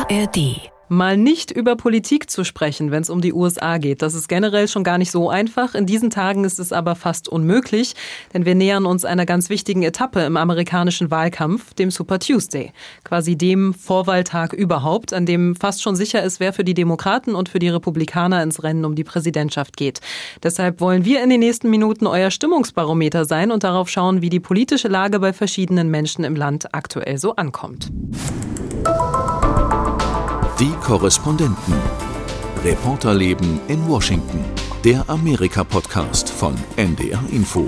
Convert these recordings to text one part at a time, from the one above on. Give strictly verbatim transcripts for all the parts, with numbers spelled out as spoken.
A R D. Mal nicht über Politik zu sprechen, wenn es um die U S A geht. Das ist generell schon gar nicht so einfach. In diesen Tagen ist es aber fast unmöglich, denn wir nähern uns einer ganz wichtigen Etappe im amerikanischen Wahlkampf, dem Super Tuesday. Quasi dem Vorwahltag überhaupt, an dem fast schon sicher ist, wer für die Demokraten und für die Republikaner ins Rennen um die Präsidentschaft geht. Deshalb wollen wir in den nächsten Minuten euer Stimmungsbarometer sein und darauf schauen, wie die politische Lage bei verschiedenen Menschen im Land aktuell so ankommt. Die Korrespondenten. Reporterleben in Washington. Der Amerika-Podcast von N D R Info.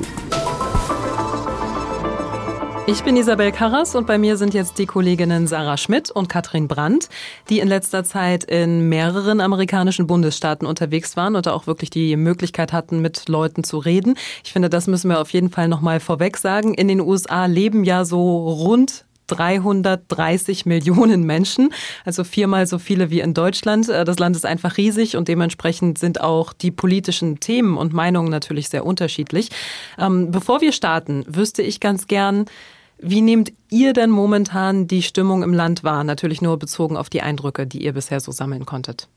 Ich bin Isabel Karras und bei mir sind jetzt die Kolleginnen Sarah Schmidt und Katrin Brandt, die in letzter Zeit in mehreren amerikanischen Bundesstaaten unterwegs waren und da auch wirklich die Möglichkeit hatten, mit Leuten zu reden. Ich finde, das müssen wir auf jeden Fall noch mal vorweg sagen. In den U S A leben ja so rund dreihundertdreißig Millionen Menschen, also viermal so viele wie in Deutschland. Das Land ist einfach riesig und dementsprechend sind auch die politischen Themen und Meinungen natürlich sehr unterschiedlich. Ähm, bevor wir starten, wüsste ich ganz gern, wie nehmt ihr denn momentan die Stimmung im Land wahr? Natürlich nur bezogen auf die Eindrücke, die ihr bisher so sammeln konntet.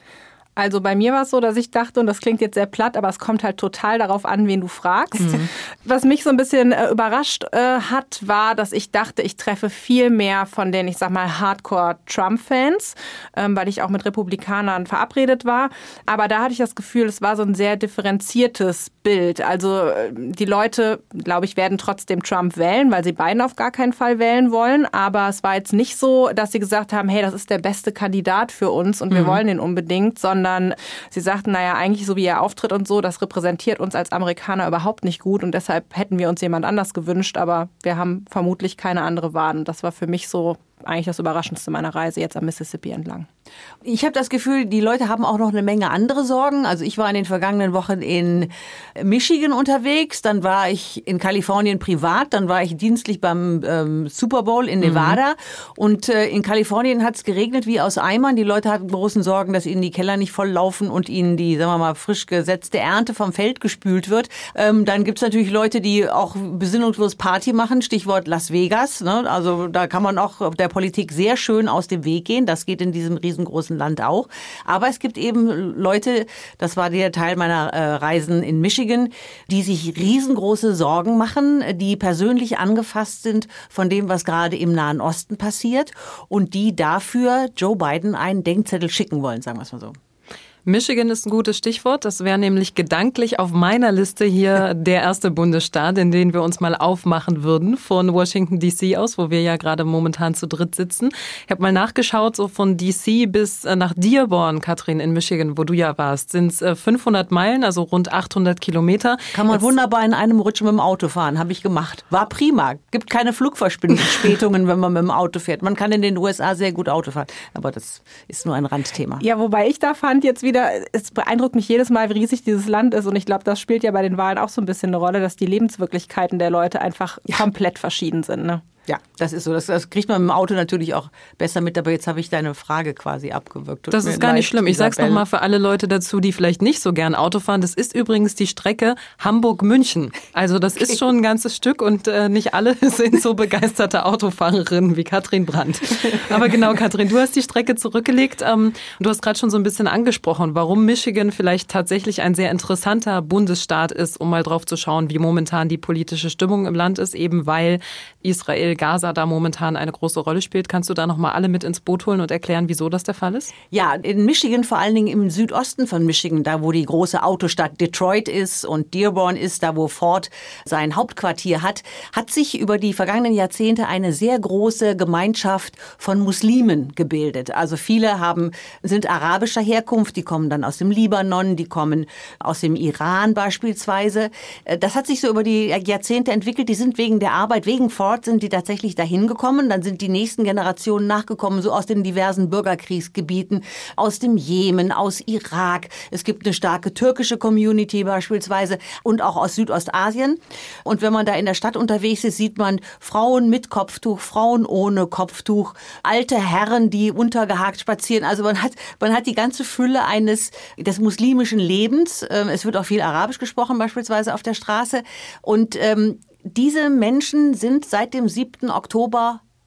Also bei mir war es so, dass ich dachte, und das klingt jetzt sehr platt, aber es kommt halt total darauf an, wen du fragst. Mhm. Was mich so ein bisschen äh, überrascht äh, hat, war, dass ich dachte, ich treffe viel mehr von den, ich sag mal, Hardcore-Trump-Fans, ähm, weil ich auch mit Republikanern verabredet war. Aber da hatte ich das Gefühl, es war so ein sehr differenziertes Bild. Also die Leute, glaube ich, werden trotzdem Trump wählen, weil sie Biden auf gar keinen Fall wählen wollen. Aber es war jetzt nicht so, dass sie gesagt haben, hey, das ist der beste Kandidat für uns und wir mhm. wollen den unbedingt, sondern sondern sie sagten, naja, eigentlich so wie er auftritt und so, das repräsentiert uns als Amerikaner überhaupt nicht gut und deshalb hätten wir uns jemand anders gewünscht, aber wir haben vermutlich keine andere Wahl. Und das war für mich so eigentlich das Überraschendste meiner Reise jetzt am Mississippi entlang. Ich habe das Gefühl, die Leute haben auch noch eine Menge andere Sorgen. Also ich war in den vergangenen Wochen in Michigan unterwegs, dann war ich in Kalifornien privat, dann war ich dienstlich beim ähm, Super Bowl in Nevada mhm. und äh, in Kalifornien hat es geregnet wie aus Eimern. Die Leute hatten großen Sorgen, dass ihnen die Keller nicht voll laufen und ihnen die, sagen wir mal, frisch gesetzte Ernte vom Feld gespült wird. Ähm, dann gibt es natürlich Leute, die auch besinnungslos Party machen, Stichwort Las Vegas. Ne? Also da kann man auch der Politik sehr schön aus dem Weg gehen. Das geht in diesem riesengroßen Land auch. Aber es gibt eben Leute, das war der Teil meiner äh, Reisen in Michigan, die sich riesengroße Sorgen machen, die persönlich angefasst sind von dem, was gerade im Nahen Osten passiert und die dafür Joe Biden einen Denkzettel schicken wollen, sagen wir es mal so. Michigan ist ein gutes Stichwort. Das wäre nämlich gedanklich auf meiner Liste hier der erste Bundesstaat, in den wir uns mal aufmachen würden von Washington D C aus, wo wir ja gerade momentan zu dritt sitzen. Ich habe mal nachgeschaut, so von D C bis nach Dearborn, Katrin, in Michigan, wo du ja warst, sind es fünfhundert Meilen, also rund achthundert Kilometer. Kann man Jetzt wunderbar in einem Rutsch mit dem Auto fahren, habe ich gemacht. War prima. Gibt keine Flugverspätungen, wenn man mit dem Auto fährt. Man kann in den U S A sehr gut Auto fahren, aber das ist nur ein Randthema. Ja, wobei ich da fand jetzt wieder, es beeindruckt mich jedes Mal, wie riesig dieses Land ist. Und ich glaube, das spielt ja bei den Wahlen auch so ein bisschen eine Rolle, dass die Lebenswirklichkeiten der Leute einfach ja. komplett verschieden sind. Ne? Ja, das ist so. Das, das kriegt man mit dem Auto natürlich auch besser mit. Aber jetzt habe ich deine Frage quasi abgewürgt. Das ist gar nicht schlimm. Ich sag's nochmal für alle Leute dazu, die vielleicht nicht so gern Auto fahren. Das ist übrigens die Strecke Hamburg-München. Also das okay. ist schon ein ganzes Stück und äh, nicht alle sind so begeisterte Autofahrerinnen wie Katrin Brandt. Aber genau, Katrin, du hast die Strecke zurückgelegt. Ähm, du hast gerade schon so ein bisschen angesprochen, warum Michigan vielleicht tatsächlich ein sehr interessanter Bundesstaat ist, um mal drauf zu schauen, wie momentan die politische Stimmung im Land ist, eben weil Israel Gaza da momentan eine große Rolle spielt. Kannst du da noch mal alle mit ins Boot holen und erklären, wieso das der Fall ist? Ja, in Michigan, vor allen Dingen im Südosten von Michigan, da wo die große Autostadt Detroit ist und Dearborn ist, da wo Ford sein Hauptquartier hat, hat sich über die vergangenen Jahrzehnte eine sehr große Gemeinschaft von Muslimen gebildet. Also viele haben, sind arabischer Herkunft, die kommen dann aus dem Libanon, die kommen aus dem Iran beispielsweise. Das hat sich so über die Jahrzehnte entwickelt. Die sind wegen der Arbeit, wegen Ford, sind die da tatsächlich dahin gekommen. Dann sind die nächsten Generationen nachgekommen, so aus den diversen Bürgerkriegsgebieten, aus dem Jemen, aus Irak. Es gibt eine starke türkische Community beispielsweise und auch aus Südostasien. Und wenn man da in der Stadt unterwegs ist, sieht man Frauen mit Kopftuch, Frauen ohne Kopftuch, alte Herren, die untergehakt spazieren. Also man hat, man hat die ganze Fülle eines, des muslimischen Lebens. Es wird auch viel Arabisch gesprochen beispielsweise auf der Straße. Und ähm, diese Menschen sind seit dem siebten Oktober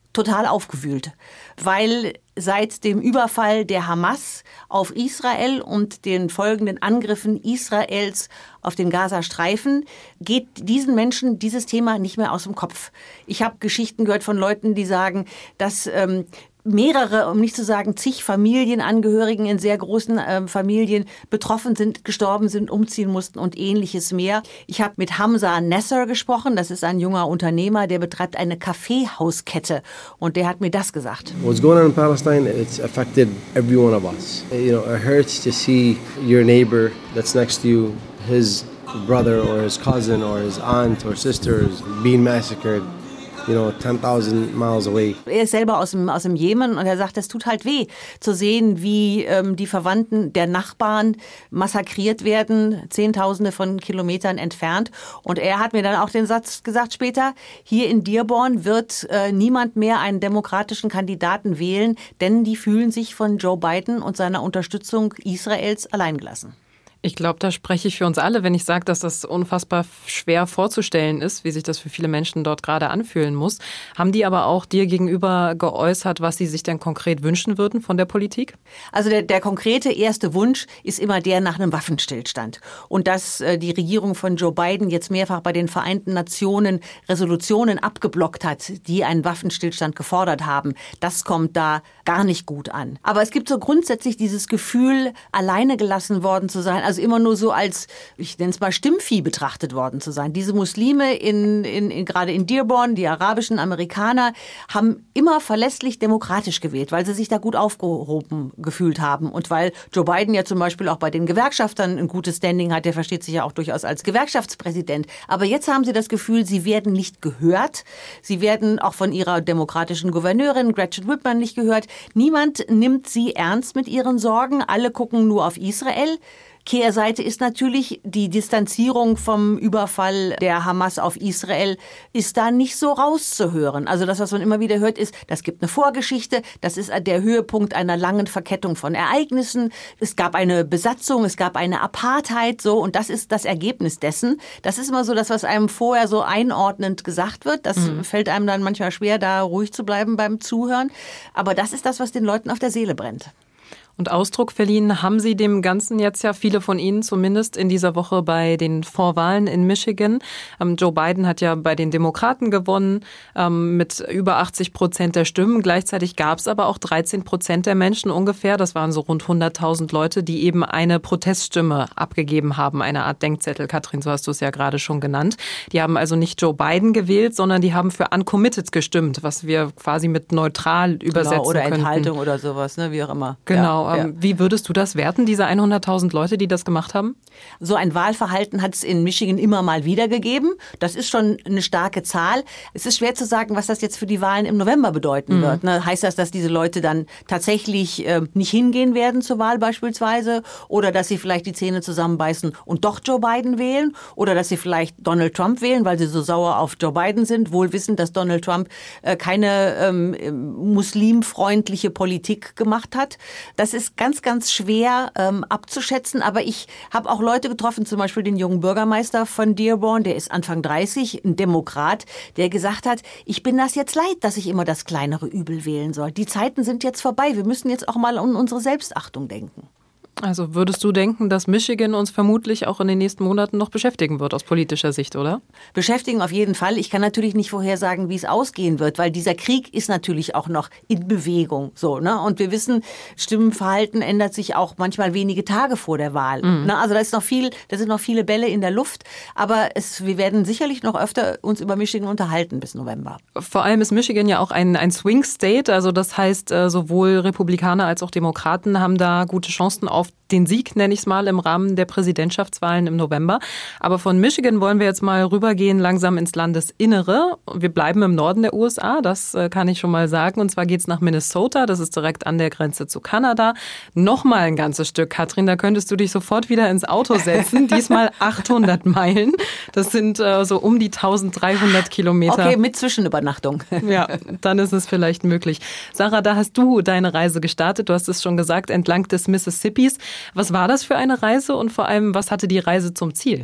total aufgewühlt, weil seit dem Überfall der Hamas auf Israel und den folgenden Angriffen Israels auf den Gazastreifen geht diesen Menschen dieses Thema nicht mehr aus dem Kopf. Ich habe Geschichten gehört von Leuten, die sagen, dass ähm, mehrere, um nicht zu sagen zig Familienangehörigen in sehr großen äh, Familien betroffen sind, gestorben sind, umziehen mussten und ähnliches mehr. Ich habe mit Hamza Nasser gesprochen, das ist ein junger Unternehmer, der betreibt eine Kaffeehauskette und der hat mir das gesagt. What's going on in Palestine, it's affected every one of us. You know, it hurts to see your neighbor that's next to you, his brother or his cousin or his aunt or sister is being massacred. You know, ten thousand miles away. Er ist selber aus dem, aus dem Jemen und er sagt, es tut halt weh zu sehen, wie ähm, die Verwandten der Nachbarn massakriert werden, Zehntausende von Kilometern entfernt. Und er hat mir dann auch den Satz gesagt später, hier in Dearborn wird äh, niemand mehr einen demokratischen Kandidaten wählen, denn die fühlen sich von Joe Biden und seiner Unterstützung Israels alleingelassen. Ich glaube, da spreche ich für uns alle, wenn ich sage, dass das unfassbar schwer vorzustellen ist, wie sich das für viele Menschen dort gerade anfühlen muss. Haben die aber auch dir gegenüber geäußert, was sie sich denn konkret wünschen würden von der Politik? Also der, der konkrete erste Wunsch ist immer der nach einem Waffenstillstand. Und dass äh, die Regierung von Joe Biden jetzt mehrfach bei den Vereinten Nationen Resolutionen abgeblockt hat, die einen Waffenstillstand gefordert haben, das kommt da gar nicht gut an. Aber es gibt so grundsätzlich dieses Gefühl, alleine gelassen worden zu sein, also immer nur so als, ich nenne es mal Stimmvieh betrachtet worden zu sein. Diese Muslime in, in, in gerade in Dearborn, die arabischen Amerikaner, haben immer verlässlich demokratisch gewählt, weil sie sich da gut aufgehoben gefühlt haben und weil Joe Biden ja zum Beispiel auch bei den Gewerkschaftern ein gutes Standing hat. Der versteht sich ja auch durchaus als Gewerkschaftspräsident. Aber jetzt haben sie das Gefühl, sie werden nicht gehört. Sie werden auch von ihrer demokratischen Gouverneurin Gretchen Whitmer nicht gehört. Niemand nimmt sie ernst mit ihren Sorgen. Alle gucken nur auf Israel. Kehrseite ist natürlich die Distanzierung vom Überfall der Hamas auf Israel ist da nicht so rauszuhören. Also das, was man immer wieder hört, ist, das gibt eine Vorgeschichte, das ist der Höhepunkt einer langen Verkettung von Ereignissen. Es gab eine Besatzung, es gab eine Apartheid, so, und das ist das Ergebnis dessen. Das ist immer so das, was einem vorher so einordnend gesagt wird. Das mhm. fällt einem dann manchmal schwer, da ruhig zu bleiben beim Zuhören. Aber das ist das, was den Leuten auf der Seele brennt. Und Ausdruck verliehen haben Sie dem Ganzen jetzt ja, viele von Ihnen zumindest, in dieser Woche bei den Vorwahlen in Michigan. Ähm, Joe Biden hat ja bei den Demokraten gewonnen ähm, mit über achtzig Prozent der Stimmen. Gleichzeitig gab es aber auch dreizehn Prozent der Menschen ungefähr, das waren so rund hunderttausend Leute, die eben eine Proteststimme abgegeben haben, eine Art Denkzettel. Katrin, so hast du es ja gerade schon genannt. Die haben also nicht Joe Biden gewählt, sondern die haben für uncommitted gestimmt, was wir quasi mit neutral übersetzen genau, oder könnten. Enthaltung oder sowas, ne, wie auch immer. Genau. Ja. Ja. Wie würdest du das werten, diese hunderttausend Leute, die das gemacht haben? So ein Wahlverhalten hat es in Michigan immer mal wieder gegeben. Das ist schon eine starke Zahl. Es ist schwer zu sagen, was das jetzt für die Wahlen im November bedeuten mhm. wird. Ne? Heißt das, dass diese Leute dann tatsächlich äh, nicht hingehen werden zur Wahl beispielsweise? Oder dass sie vielleicht die Zähne zusammenbeißen und doch Joe Biden wählen? Oder dass sie vielleicht Donald Trump wählen, weil sie so sauer auf Joe Biden sind, wohl wissend, dass Donald Trump äh, keine ähm, muslimfreundliche Politik gemacht hat? Das ist ganz, ganz schwer ähm, abzuschätzen, aber ich habe auch Leute getroffen, zum Beispiel den jungen Bürgermeister von Dearborn, der ist Anfang dreißig, ein Demokrat, der gesagt hat, ich bin das jetzt leid, dass ich immer das kleinere Übel wählen soll. Die Zeiten sind jetzt vorbei, wir müssen jetzt auch mal an unsere Selbstachtung denken. Also würdest du denken, dass Michigan uns vermutlich auch in den nächsten Monaten noch beschäftigen wird aus politischer Sicht, oder? Beschäftigen auf jeden Fall. Ich kann natürlich nicht vorhersagen, wie es ausgehen wird, weil dieser Krieg ist natürlich auch noch in Bewegung. So, ne? Und wir wissen, Stimmenverhalten ändert sich auch manchmal wenige Tage vor der Wahl. Mhm. Ne? Also da ist noch viel, da sind noch viele Bälle in der Luft. Aber es, wir werden sicherlich noch öfter uns über Michigan unterhalten bis November. Vor allem ist Michigan ja auch ein, ein Swing State. Also das heißt, sowohl Republikaner als auch Demokraten haben da gute Chancen auf den Sieg, nenne ich es mal, im Rahmen der Präsidentschaftswahlen im November. Aber von Michigan wollen wir jetzt mal rübergehen langsam ins Landesinnere. Wir bleiben im Norden der U S A, das kann ich schon mal sagen. Und zwar geht's nach Minnesota, das ist direkt an der Grenze zu Kanada. Nochmal ein ganzes Stück, Katrin, da könntest du dich sofort wieder ins Auto setzen. Diesmal achthundert Meilen. Das sind äh, so um die eintausenddreihundert Kilometer. Okay, mit Zwischenübernachtung. Ja, dann ist es vielleicht möglich. Sarah, da hast du deine Reise gestartet. Du hast es schon gesagt, entlang des Mississippis. Was war das für eine Reise und vor allem, was hatte die Reise zum Ziel?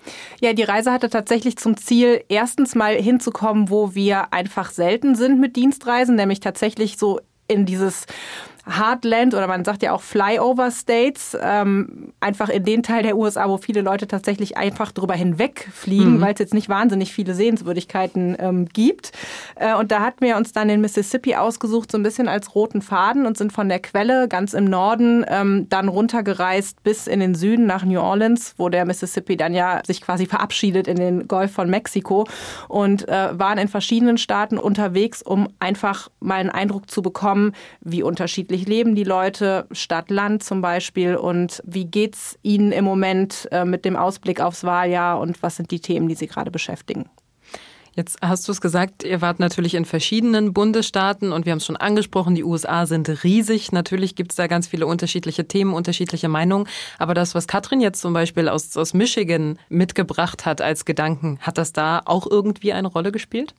Ja, die Reise hatte tatsächlich zum Ziel, erstens mal hinzukommen, wo wir einfach selten sind mit Dienstreisen, nämlich tatsächlich so in dieses Heartland oder man sagt ja auch Flyover States, ähm, einfach in den Teil der U S A, wo viele Leute tatsächlich einfach drüber hinwegfliegen, mhm. weil es jetzt nicht wahnsinnig viele Sehenswürdigkeiten ähm, gibt. Äh, und da hatten wir uns dann den Mississippi ausgesucht, so ein bisschen als roten Faden und sind von der Quelle ganz im Norden ähm, dann runtergereist bis in den Süden nach New Orleans, wo der Mississippi dann ja sich quasi verabschiedet in den Golf von Mexiko und äh, waren in verschiedenen Staaten unterwegs, um einfach mal einen Eindruck zu bekommen, wie unterschiedlich leben die Leute, Stadt, Land zum Beispiel und wie geht's ihnen im Moment äh, mit dem Ausblick aufs Wahljahr und was sind die Themen, die sie gerade beschäftigen? Jetzt hast du es gesagt, ihr wart natürlich in verschiedenen Bundesstaaten und wir haben es schon angesprochen, die U S A sind riesig. Natürlich gibt es da ganz viele unterschiedliche Themen, unterschiedliche Meinungen. Aber das, was Katrin jetzt zum Beispiel aus, aus Michigan mitgebracht hat als Gedanken, hat das da auch irgendwie eine Rolle gespielt?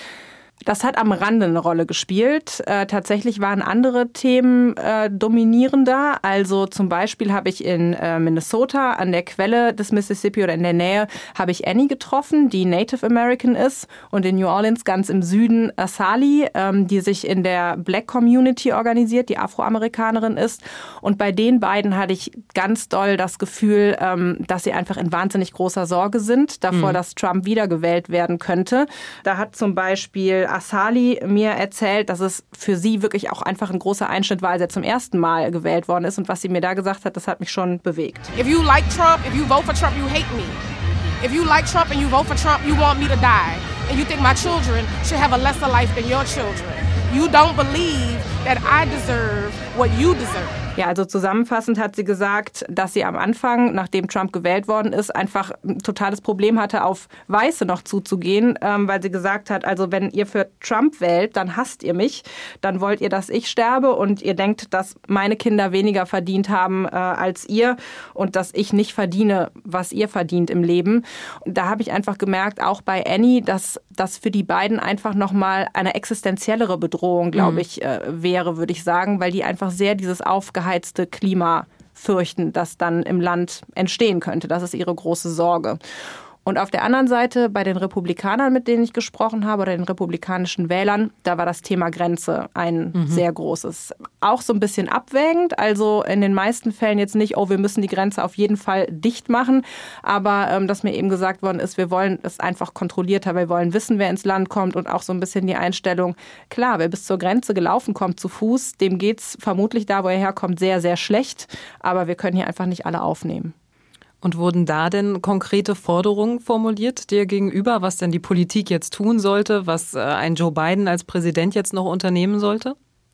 Das hat am Rande eine Rolle gespielt. Äh, tatsächlich waren andere Themen äh, dominierender. Also zum Beispiel habe ich in äh, Minnesota an der Quelle des Mississippi oder in der Nähe habe ich Annie getroffen, die Native American ist. Und in New Orleans ganz im Süden Asali, ähm, die sich in der Black Community organisiert, die Afroamerikanerin ist. Und bei den beiden hatte ich ganz doll das Gefühl, ähm, dass sie einfach in wahnsinnig großer Sorge sind davor, mhm. dass Trump wiedergewählt werden könnte. Da hat zum Beispiel Asali mir erzählt, dass es für sie wirklich auch einfach ein großer Einschnitt war, als er zum ersten Mal gewählt worden ist. Und was sie mir da gesagt hat, das hat mich schon bewegt. If you like Trump, if you vote for Trump, you hate me. If you like Trump and you vote for Trump, you want me to die. And you think my children should have a lesser life than your children. You don't believe that I deserve what you deserve. Ja, also zusammenfassend hat sie gesagt, dass sie am Anfang, nachdem Trump gewählt worden ist, einfach ein totales Problem hatte, auf Weiße noch zuzugehen, ähm, weil sie gesagt hat, also wenn ihr für Trump wählt, dann hasst ihr mich, dann wollt ihr, dass ich sterbe und ihr denkt, dass meine Kinder weniger verdient haben äh, als ihr und dass ich nicht verdiene, was ihr verdient im Leben. Und da habe ich einfach gemerkt, auch bei Annie, dass das für die beiden einfach nochmal eine existenziellere Bedrohung, glaube mhm. ich, äh, wäre, würde ich sagen, weil die einfach sehr dieses aufgeheizte Klima fürchten, das dann im Land entstehen könnte. Das ist ihre große Sorge. Und auf der anderen Seite, bei den Republikanern, mit denen ich gesprochen habe, oder den republikanischen Wählern, da war das Thema Grenze ein mhm. sehr großes. Auch so ein bisschen abwägend, also in den meisten Fällen jetzt nicht, oh, wir müssen die Grenze auf jeden Fall dicht machen, aber ähm, dass mir eben gesagt worden ist, wir wollen es einfach kontrollierter, wir wollen wissen, wer ins Land kommt und auch so ein bisschen die Einstellung, klar, wer bis zur Grenze gelaufen kommt zu Fuß, dem geht's vermutlich da, wo er herkommt, sehr, sehr schlecht, aber wir können hier einfach nicht alle aufnehmen. Und wurden da denn konkrete Forderungen formuliert dir gegenüber, was denn die Politik jetzt tun sollte, was ein Joe Biden als Präsident jetzt noch unternehmen sollte?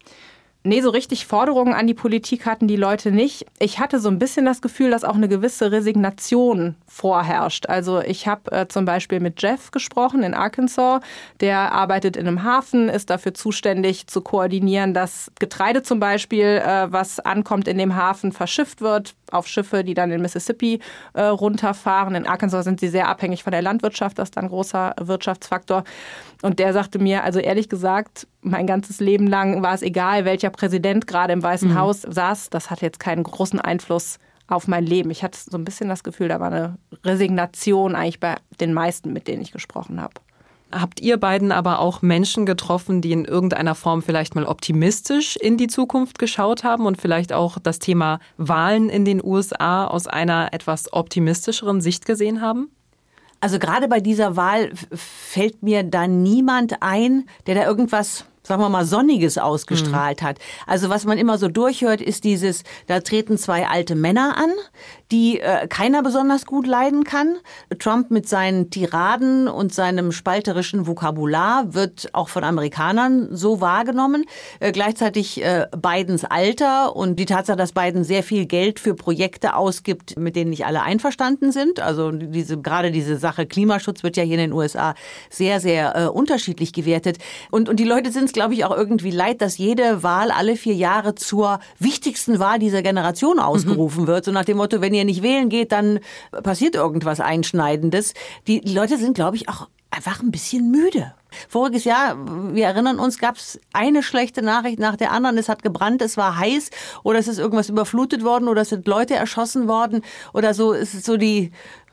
Nee, so richtig Forderungen an die Politik hatten die Leute nicht. Ich hatte so ein bisschen das Gefühl, dass auch eine gewisse Resignation vorherrscht. Also ich habe äh, zum Beispiel mit Jeff gesprochen in Arkansas. Der arbeitet in einem Hafen, ist dafür zuständig zu koordinieren, dass Getreide zum Beispiel, äh, was ankommt in dem Hafen, verschifft wird auf Schiffe, die dann in Mississippi äh, runterfahren. In Arkansas sind sie sehr abhängig von der Landwirtschaft. Das ist dann ein großer Wirtschaftsfaktor. Und der sagte mir, also ehrlich gesagt, mein ganzes Leben lang war es egal, welcher Präsident gerade im Weißen mhm. Haus saß. Das hat jetzt keinen großen Einfluss auf mein Leben. Ich hatte so ein bisschen das Gefühl, da war eine Resignation eigentlich bei den meisten, mit denen ich gesprochen habe. Habt ihr beiden aber auch Menschen getroffen, die in irgendeiner Form vielleicht mal optimistisch in die Zukunft geschaut haben und vielleicht auch das Thema Wahlen in den U S A aus einer etwas optimistischeren Sicht gesehen haben? Also gerade bei dieser Wahl fällt mir da niemand ein, der da irgendwas, sagen wir mal, Sonniges ausgestrahlt mhm. hat. Also was man immer so durchhört, ist dieses, da treten zwei alte Männer an, die äh, keiner besonders gut leiden kann. Trump mit seinen Tiraden und seinem spalterischen Vokabular wird auch von Amerikanern so wahrgenommen. Äh, gleichzeitig äh, Bidens Alter und die Tatsache, dass Biden sehr viel Geld für Projekte ausgibt, mit denen nicht alle einverstanden sind. Also diese gerade diese Sache Klimaschutz wird ja hier in den U S A sehr, sehr äh, unterschiedlich gewertet. Und, und die Leute sind es, glaube ich, auch irgendwie leid, dass jede Wahl alle vier Jahre zur wichtigsten Wahl dieser Generation ausgerufen mhm. wird. So nach dem Motto, wenn ihr nicht wählen geht, dann passiert irgendwas Einschneidendes. Die, die Leute sind, glaube ich, auch einfach ein bisschen müde. Voriges Jahr, wir erinnern uns, gab es eine schlechte Nachricht nach der anderen. Es hat gebrannt, es war heiß oder es ist irgendwas überflutet worden oder es sind Leute erschossen worden oder so. Es ist so die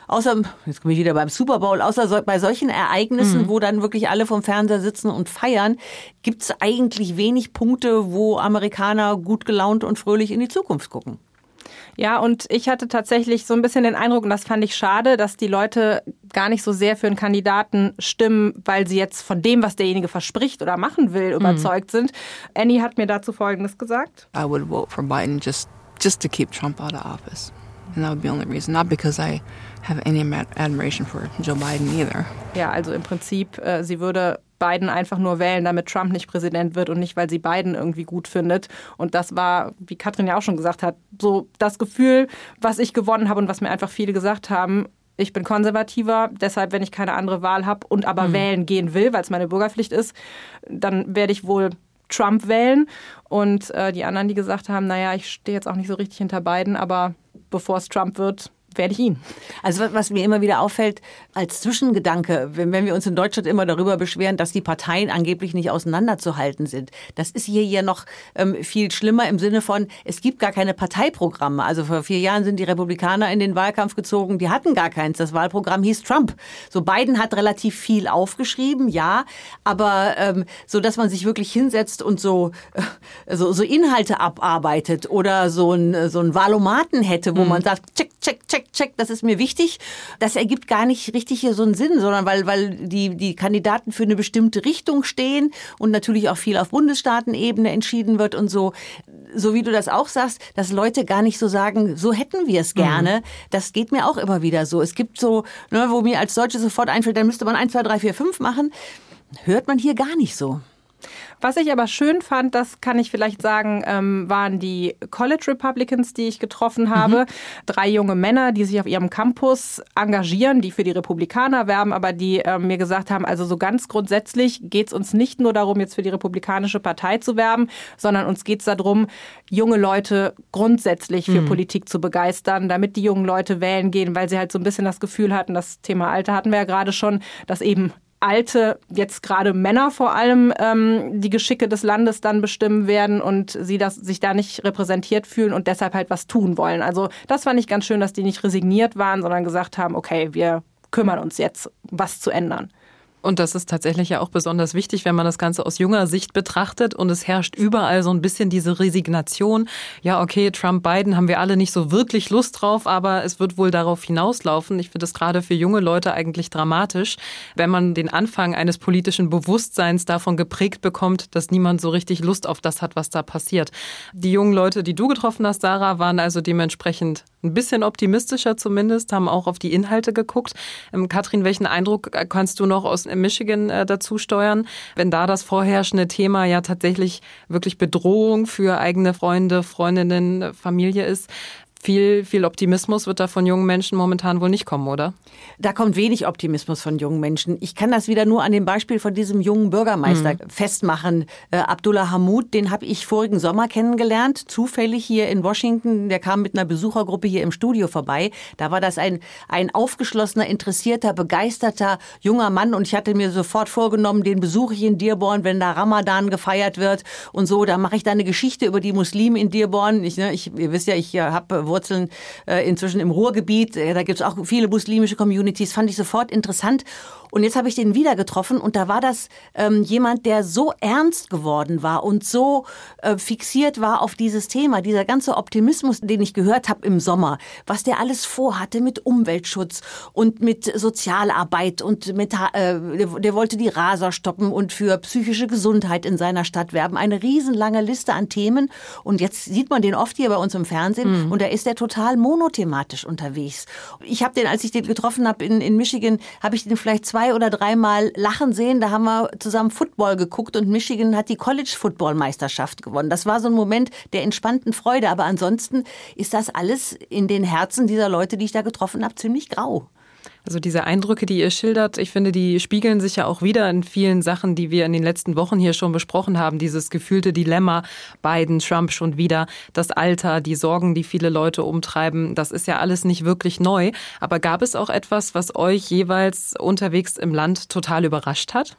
außer, jetzt komme ich wieder beim Super Bowl, außer so, bei solchen Ereignissen, mhm. wo dann wirklich alle vom Fernseher sitzen und feiern, gibt es eigentlich wenig Punkte, wo Amerikaner gut gelaunt und fröhlich in die Zukunft gucken. Ja, und ich hatte tatsächlich so ein bisschen den Eindruck, und das fand ich schade, dass die Leute gar nicht so sehr für einen Kandidaten stimmen, weil sie jetzt von dem, was derjenige verspricht oder machen will, überzeugt sind. Annie hat mir dazu Folgendes gesagt. I would vote for Biden just, just to keep Trump out of office. And that would be the only reason. Not because I have any admiration for Joe Biden either. Ja, also im Prinzip, äh, sie würde Biden einfach nur wählen, damit Trump nicht Präsident wird und nicht, weil sie Biden irgendwie gut findet. Und das war, wie Katrin ja auch schon gesagt hat, so das Gefühl, was ich gewonnen habe und was mir einfach viele gesagt haben. Ich bin konservativer, deshalb, wenn ich keine andere Wahl habe und aber mhm. wählen gehen will, weil es meine Bürgerpflicht ist, dann werde ich wohl Trump wählen. Und äh, die anderen, die gesagt haben, naja, ich stehe jetzt auch nicht so richtig hinter Biden, aber bevor es Trump wird, werde ich ihn. Also was mir immer wieder auffällt, als Zwischengedanke, wenn, wenn wir uns in Deutschland immer darüber beschweren, dass die Parteien angeblich nicht auseinanderzuhalten sind. Das ist hier ja noch ähm, viel schlimmer im Sinne von, es gibt gar keine Parteiprogramme. Also vor vier Jahren sind die Republikaner in den Wahlkampf gezogen, die hatten gar keins. Das Wahlprogramm hieß Trump. So Biden hat relativ viel aufgeschrieben, ja, aber ähm, so, dass man sich wirklich hinsetzt und so, äh, so, so Inhalte abarbeitet oder so ein, so ein Wahlomaten hätte, wo mhm. man sagt, check, check, check, check, das ist mir wichtig. Das ergibt gar nicht richtig hier so einen Sinn, sondern weil, weil die, die Kandidaten für eine bestimmte Richtung stehen und natürlich auch viel auf Bundesstaatenebene entschieden wird und so. So wie du das auch sagst, dass Leute gar nicht so sagen, so hätten wir es gerne. Mhm. Das geht mir auch immer wieder so. Es gibt so, ne, wo mir als Deutsche sofort einfällt, dann müsste man eins, zwei, drei, vier, fünf machen. Hört man hier gar nicht so. Was ich aber schön fand, das kann ich vielleicht sagen, ähm, waren die College Republicans, die ich getroffen habe. Mhm. Drei junge Männer, die sich auf ihrem Campus engagieren, die für die Republikaner werben, aber die äh, mir gesagt haben, also so ganz grundsätzlich geht es uns nicht nur darum, jetzt für die Republikanische Partei zu werben, sondern uns geht es darum, junge Leute grundsätzlich für mhm. Politik zu begeistern, damit die jungen Leute wählen gehen, weil sie halt so ein bisschen das Gefühl hatten, das Thema Alter hatten wir ja gerade schon, dass eben alte, jetzt gerade Männer vor allem, ähm, die Geschicke des Landes dann bestimmen werden und sie das, sich da nicht repräsentiert fühlen und deshalb halt was tun wollen. Also das fand ich ganz schön, dass die nicht resigniert waren, sondern gesagt haben, okay, wir kümmern uns jetzt, was zu ändern. Und das ist tatsächlich ja auch besonders wichtig, wenn man das Ganze aus junger Sicht betrachtet. Und es herrscht überall so ein bisschen diese Resignation. Ja, okay, Trump, Biden haben wir alle nicht so wirklich Lust drauf, aber es wird wohl darauf hinauslaufen. Ich finde es gerade für junge Leute eigentlich dramatisch, wenn man den Anfang eines politischen Bewusstseins davon geprägt bekommt, dass niemand so richtig Lust auf das hat, was da passiert. Die jungen Leute, die du getroffen hast, Sarah, waren also dementsprechend ein bisschen optimistischer zumindest, haben auch auf die Inhalte geguckt. Ähm, Katrin, welchen Eindruck kannst du noch aus Michigan äh, dazu steuern, wenn da das vorherrschende Thema ja tatsächlich wirklich Bedrohung für eigene Freunde, Freundinnen, Familie ist? Viel, viel Optimismus wird da von jungen Menschen momentan wohl nicht kommen, oder? Da kommt wenig Optimismus von jungen Menschen. Ich kann das wieder nur an dem Beispiel von diesem jungen Bürgermeister mhm. festmachen. Äh, Abdullah Hammoud, den habe ich vorigen Sommer kennengelernt, zufällig hier in Washington. Der kam mit einer Besuchergruppe hier im Studio vorbei. Da war das ein, ein aufgeschlossener, interessierter, begeisterter junger Mann. Und ich hatte mir sofort vorgenommen, den besuche ich in Dearborn, wenn da Ramadan gefeiert wird und so. Da mache ich da eine Geschichte über die Muslime in Dearborn. Ich, ne, ich, ihr wisst ja, ich habe Wurzeln äh, inzwischen im Ruhrgebiet. Äh, da gibt es auch viele muslimische Communities. Fand ich sofort interessant. Und jetzt habe ich den wieder getroffen und da war das ähm, jemand, der so ernst geworden war und so äh, fixiert war auf dieses Thema. Dieser ganze Optimismus, den ich gehört habe im Sommer, was der alles vorhatte mit Umweltschutz und mit Sozialarbeit und mit, äh, der, der wollte die Raser stoppen und für psychische Gesundheit in seiner Stadt werben. Eine riesenlange Liste an Themen. Und jetzt sieht man den oft hier bei uns im Fernsehen mhm. und da ist der total monothematisch unterwegs. Ich habe den, als ich den getroffen habe in, in Michigan, habe ich den vielleicht zwei oder dreimal lachen sehen. Da haben wir zusammen Football geguckt und Michigan hat die College-Football-Meisterschaft gewonnen. Das war so ein Moment der entspannten Freude. Aber ansonsten ist das alles in den Herzen dieser Leute, die ich da getroffen habe, ziemlich grau. Also diese Eindrücke, die ihr schildert, ich finde, die spiegeln sich ja auch wieder in vielen Sachen, die wir in den letzten Wochen hier schon besprochen haben. Dieses gefühlte Dilemma, Biden, Trump schon wieder, das Alter, die Sorgen, die viele Leute umtreiben, das ist ja alles nicht wirklich neu. Aber gab es auch etwas, was euch jeweils unterwegs im Land total überrascht hat?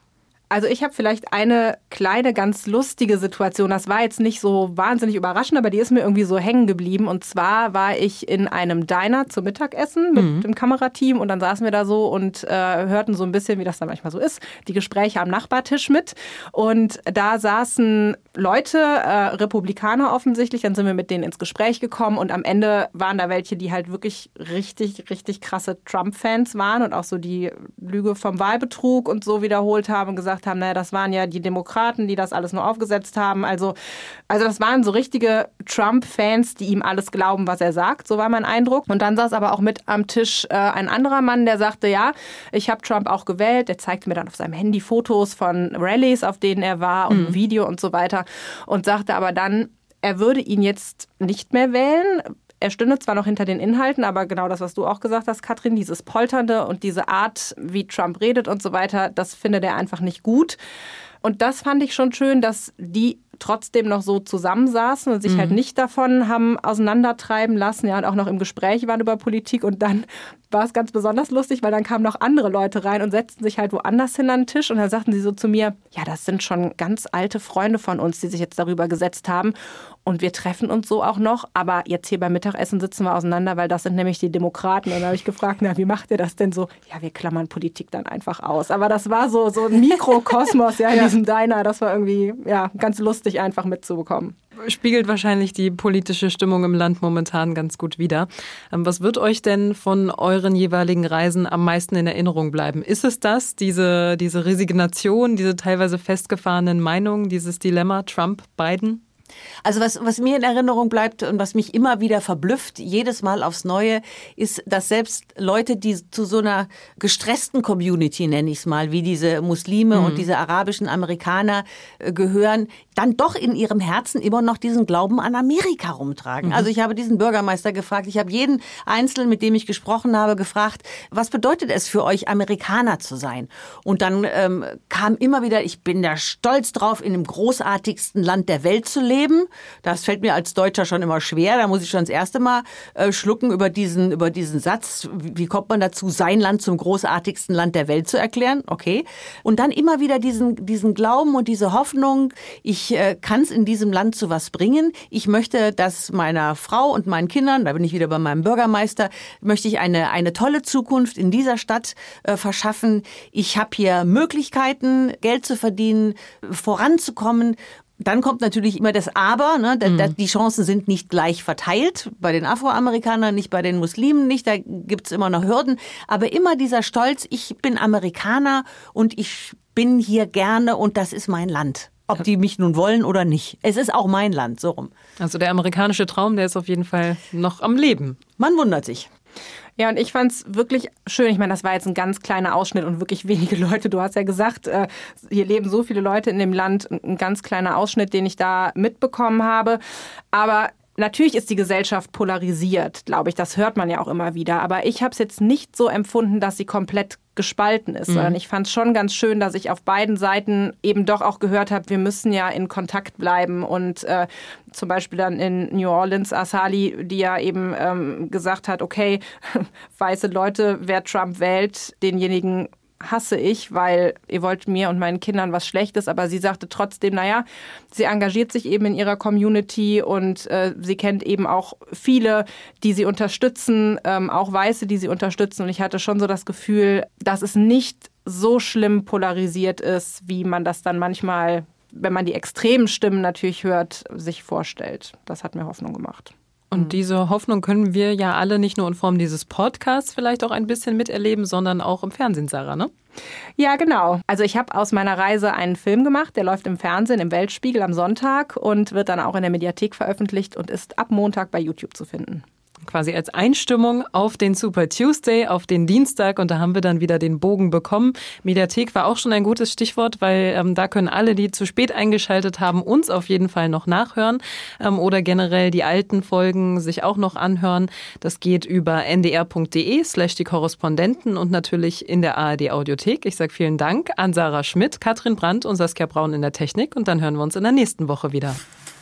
Also ich habe vielleicht eine kleine, ganz lustige Situation. Das war jetzt nicht so wahnsinnig überraschend, aber die ist mir irgendwie so hängen geblieben. Und zwar war ich in einem Diner zum Mittagessen mit mhm. dem Kamerateam und dann saßen wir da so und äh, hörten so ein bisschen, wie das dann manchmal so ist, die Gespräche am Nachbartisch mit. Und da saßen Leute, äh, Republikaner offensichtlich, dann sind wir mit denen ins Gespräch gekommen und am Ende waren da welche, die halt wirklich richtig, richtig krasse Trump-Fans waren und auch so die Lüge vom Wahlbetrug und so wiederholt haben und gesagt haben, naja, das waren ja die Demokraten, die das alles nur aufgesetzt haben. Also, also das waren so richtige Trump-Fans, die ihm alles glauben, was er sagt. So war mein Eindruck. Und dann saß aber auch mit am Tisch äh, ein anderer Mann, der sagte, ja, ich habe Trump auch gewählt. Der zeigte mir dann auf seinem Handy Fotos von Rallyes, auf denen er war und mhm. ein Video und so weiter. Und sagte aber dann, er würde ihn jetzt nicht mehr wählen. Er stünde zwar noch hinter den Inhalten, aber genau das, was du auch gesagt hast, Katrin, dieses Polternde und diese Art, wie Trump redet und so weiter, das findet er einfach nicht gut. Und das fand ich schon schön, dass die trotzdem noch so zusammensaßen und sich mhm. halt nicht davon haben auseinandertreiben lassen, ja, und auch noch im Gespräch waren über Politik. Und dann war es ganz besonders lustig, weil dann kamen noch andere Leute rein und setzten sich halt woanders hin an den Tisch. Und dann sagten sie so zu mir, ja, das sind schon ganz alte Freunde von uns, die sich jetzt darüber gesetzt haben. Und wir treffen uns so auch noch. Aber jetzt hier beim Mittagessen sitzen wir auseinander, weil das sind nämlich die Demokraten. Und dann habe ich gefragt, na, wie macht ihr das denn so? Ja, wir klammern Politik dann einfach aus. Aber das war so, so ein Mikrokosmos ja, in ja. diesem Diner. Das war irgendwie ja, ganz lustig einfach mitzubekommen. Spiegelt wahrscheinlich die politische Stimmung im Land momentan ganz gut wider. Was wird euch denn von euren jeweiligen Reisen am meisten in Erinnerung bleiben? Ist es das, diese, diese Resignation, diese teilweise festgefahrenen Meinungen, dieses Dilemma Trump-Biden? Also was, was mir in Erinnerung bleibt und was mich immer wieder verblüfft, jedes Mal aufs Neue, ist, dass selbst Leute, die zu so einer gestressten Community, nenne ich es mal, wie diese Muslime mhm. und diese arabischen Amerikaner äh, gehören, dann doch in ihrem Herzen immer noch diesen Glauben an Amerika rumtragen. Mhm. Also ich habe diesen Bürgermeister gefragt, ich habe jeden Einzelnen, mit dem ich gesprochen habe, gefragt, was bedeutet es für euch, Amerikaner zu sein? Und dann ähm, kam immer wieder, ich bin da stolz drauf, in dem großartigsten Land der Welt zu leben. Das fällt mir als Deutscher schon immer schwer. Da muss ich schon das erste Mal äh, schlucken über diesen, über diesen Satz. Wie, wie kommt man dazu, sein Land zum großartigsten Land der Welt zu erklären? Okay. Und dann immer wieder diesen, diesen Glauben und diese Hoffnung, ich äh, kann es in diesem Land zu was bringen. Ich möchte, dass meiner Frau und meinen Kindern, da bin ich wieder bei meinem Bürgermeister, möchte ich eine, eine tolle Zukunft in dieser Stadt äh, verschaffen. Ich habe hier Möglichkeiten, Geld zu verdienen, voranzukommen. Dann kommt natürlich immer das Aber, ne? Mhm. Die Chancen sind nicht gleich verteilt, bei den Afroamerikanern nicht, bei den Muslimen nicht, da gibt's immer noch Hürden. Aber immer dieser Stolz, ich bin Amerikaner und ich bin hier gerne und das ist mein Land. Ob die mich nun wollen oder nicht. Es ist auch mein Land, so rum. Also der amerikanische Traum, der ist auf jeden Fall noch am Leben. Man wundert sich. Ja, und ich fand's wirklich schön. Ich meine, das war jetzt ein ganz kleiner Ausschnitt und wirklich wenige Leute. Du hast ja gesagt, äh, hier leben so viele Leute in dem Land. Ein ganz kleiner Ausschnitt, den ich da mitbekommen habe. Aber natürlich ist die Gesellschaft polarisiert, glaube ich. Das hört man ja auch immer wieder. Aber ich habe es jetzt nicht so empfunden, dass sie komplett gespalten ist, mhm. sondern ich fand es schon ganz schön, dass ich auf beiden Seiten eben doch auch gehört habe, wir müssen ja in Kontakt bleiben und äh, zum Beispiel dann in New Orleans Assali, die ja eben ähm, gesagt hat, okay, weiße Leute, wer Trump wählt, denjenigen hasse ich, weil ihr wollt mir und meinen Kindern was Schlechtes, aber sie sagte trotzdem, naja, sie engagiert sich eben in ihrer Community und äh, sie kennt eben auch viele, die sie unterstützen, ähm, auch Weiße, die sie unterstützen und ich hatte schon so das Gefühl, dass es nicht so schlimm polarisiert ist, wie man das dann manchmal, wenn man die extremen Stimmen natürlich hört, sich vorstellt. Das hat mir Hoffnung gemacht. Und diese Hoffnung können wir ja alle nicht nur in Form dieses Podcasts vielleicht auch ein bisschen miterleben, sondern auch im Fernsehen, Sarah, ne? Ja, genau. Also ich habe aus meiner Reise einen Film gemacht, der läuft im Fernsehen, im Weltspiegel am Sonntag und wird dann auch in der Mediathek veröffentlicht und ist ab Montag bei YouTube zu finden. Quasi als Einstimmung auf den Super Tuesday, auf den Dienstag und da haben wir dann wieder den Bogen bekommen. Mediathek war auch schon ein gutes Stichwort, weil ähm, da können alle, die zu spät eingeschaltet haben, uns auf jeden Fall noch nachhören ähm, oder generell die alten Folgen sich auch noch anhören. Das geht über ndr.de slash die Korrespondenten und natürlich in der A R D Audiothek. Ich sage vielen Dank an Sarah Schmidt, Katrin Brandt und Saskia Braun in der Technik und dann hören wir uns in der nächsten Woche wieder.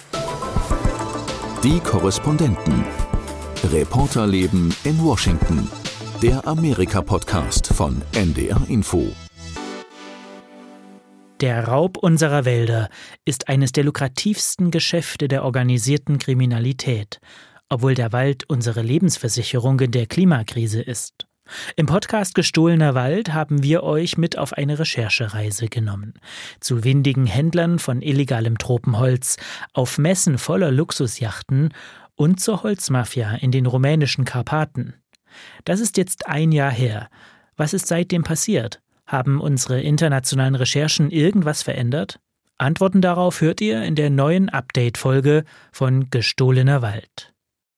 Die Korrespondenten. Reporterleben in Washington. Der Amerika-Podcast von N D R Info. Der Raub unserer Wälder ist eines der lukrativsten Geschäfte der organisierten Kriminalität, obwohl der Wald unsere Lebensversicherung in der Klimakrise ist. Im Podcast Gestohlener Wald haben wir euch mit auf eine Recherchereise genommen. Zu windigen Händlern von illegalem Tropenholz, auf Messen voller Luxusjachten und zur Holzmafia in den rumänischen Karpaten. Das ist jetzt ein Jahr her. Was ist seitdem passiert? Haben unsere internationalen Recherchen irgendwas verändert? Antworten darauf hört ihr in der neuen Update-Folge von Gestohlener Wald.